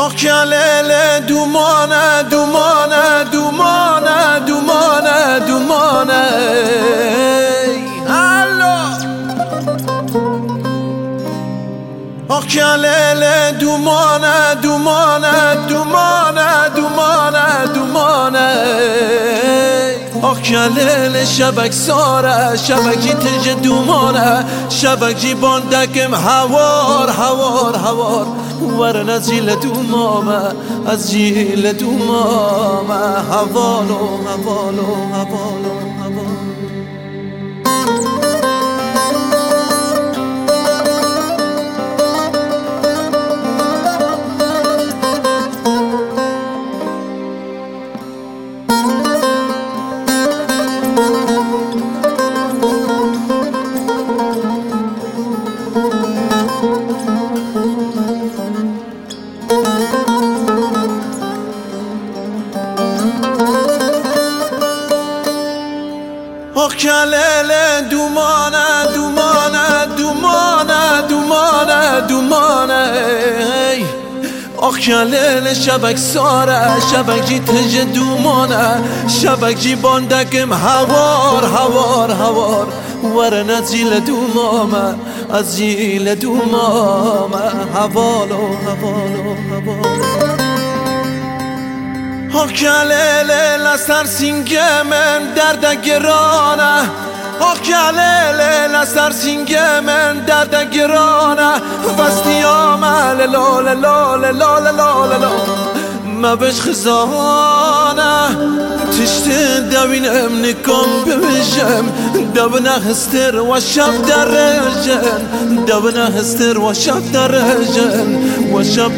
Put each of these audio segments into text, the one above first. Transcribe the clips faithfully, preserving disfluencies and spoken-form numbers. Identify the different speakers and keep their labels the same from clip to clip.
Speaker 1: Occhialele dumone, dumone, dumone, dumone, dumone. Allo Occhialele dumone, dumone, dumone, dumone, dumone. Occhialele şebek sara, şebeki tece dumone, şebeki bondakim havar, havar, havar. ورن از جیل دومامه از جیل دومامه حوالو حوالو حوالو حوالو Occhialele dumone, dumone, dumone, dumone, dumone. Occhialele şebek sara, şebekci tece dumone, şebekci bondakim havar, havar, havar. Veren az jile dumame, az jile dumame, havalo, havalo, havalo. Occhialele la sarsingemen derde gerane Occhialele la sarsingemen derde gerane Vastiyame le lo le lo le lo le lo le lo ما بش خزانه تشتن دوینم نکم ببیشم دوبنه هستر و شب درجن دوبنه هستر و شب درجن و شب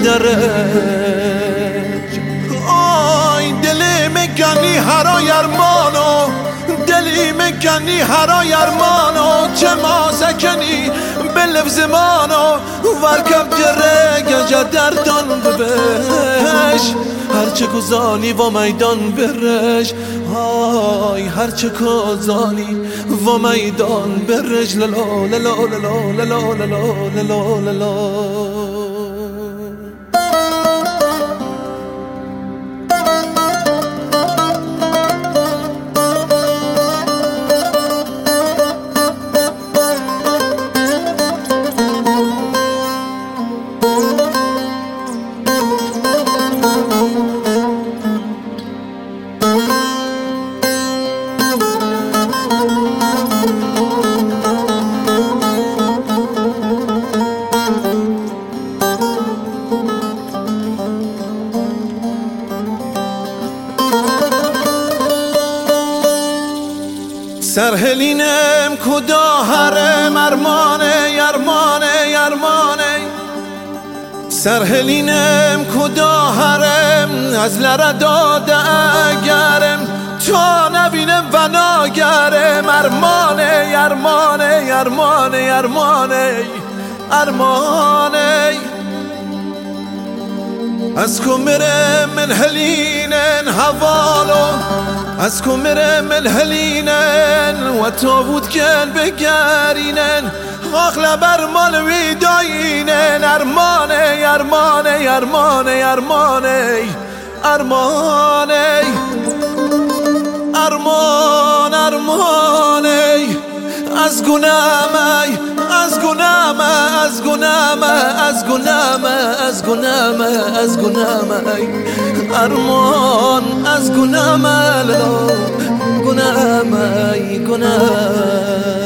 Speaker 1: درجن آی دلی میکنی هرای ارمانو دلی میکنی هرای ارمانو چه ما سکنی بلف زمانو ورکب جره گجا دردان ببش هرچه گذانی و میدان برش های هرچه گذانی و میدان برش للا للا للا للا للا للا للا سرهلینم کدا هرم ارمانه ارمانه ارمانه سرهلینم کدا هرم از لره داده اگرم تا نبینم و ناگرم ارمانه ارمانه ارمانه ارمانه ارمانه از کمرم من هلینن حوالو از کمرم من هلینن و تابوت کن بگرینن آخلا بر مالوی داینن ارمانه ارمانه ارمانه ارمانه ارمانه ارمان ارمانه از گنامه از گنامه از گنامه از گنامه از گنامه از گنامه ارمان از گنامه للا گنامه گنامه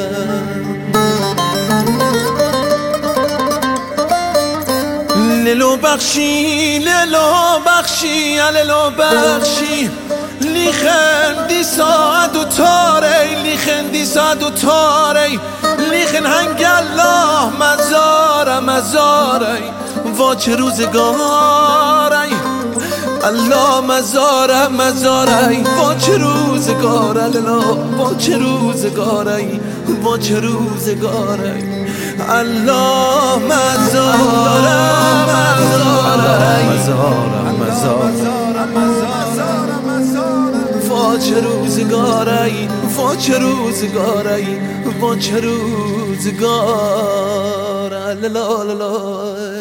Speaker 1: للو بخشی للو بخشی للو بخشی لیخن دی ساعت و تاره لیخن دی ساعت و تاره لیخن هنگ الله مزاره مزاره وا چه روزگاره الله مزاره مزاره وا چه روزگاره للا وا چه روزگاره وا چه روزگاره الله مزاره مزاره مزاره مزاره وا چه روزگاری وا چه روزگاری وا چه روزگار لا لا لا